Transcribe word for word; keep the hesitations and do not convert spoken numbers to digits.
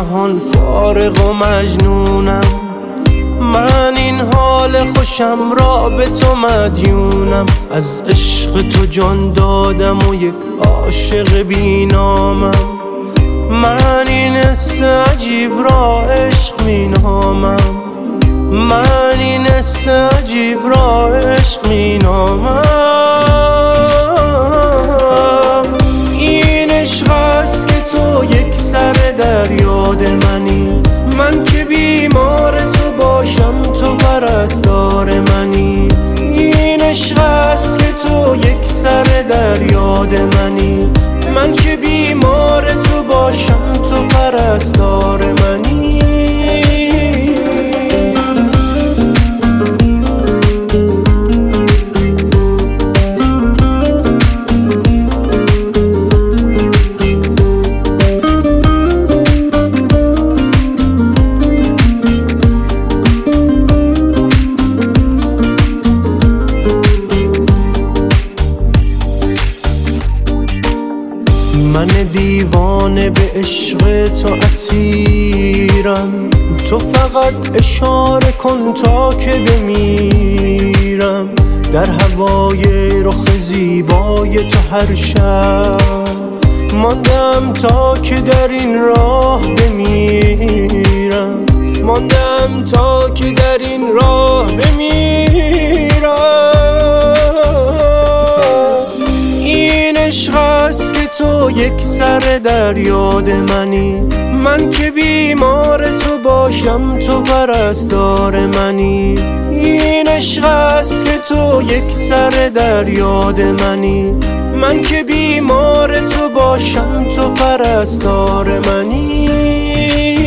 جهان فارغ و مجنونم. من این حال خوشم را به تو مدیونم. از عشق تو جان دادم و یک عاشق بی نامم. من این حس عجیب را عشق می نامم. من این حس عجیب را عشق می نامم. این عشق است که تو یک سر در یاد منی. من که بیمار تو باشم تو پرستار منی. این عشق است که تو یک سر در یاد منی. من که بیمار تو باشم تو پرستار منی. من دیوانه به عشق تو اسیرم. تو فقط اشاره کن تا که بمیرم. در هوای رخ زیبای تو هر شب ماندم تا که در این راه بمیرم. ماندم تا که در این راه بمیرم. این عشق است که تو یک سر در یاد منی. من که بیمار تو باشم تو پرستار منی. این عشق است که تو یک سر در یاد منی. من که بیمار تو باشم تو پرستار منی.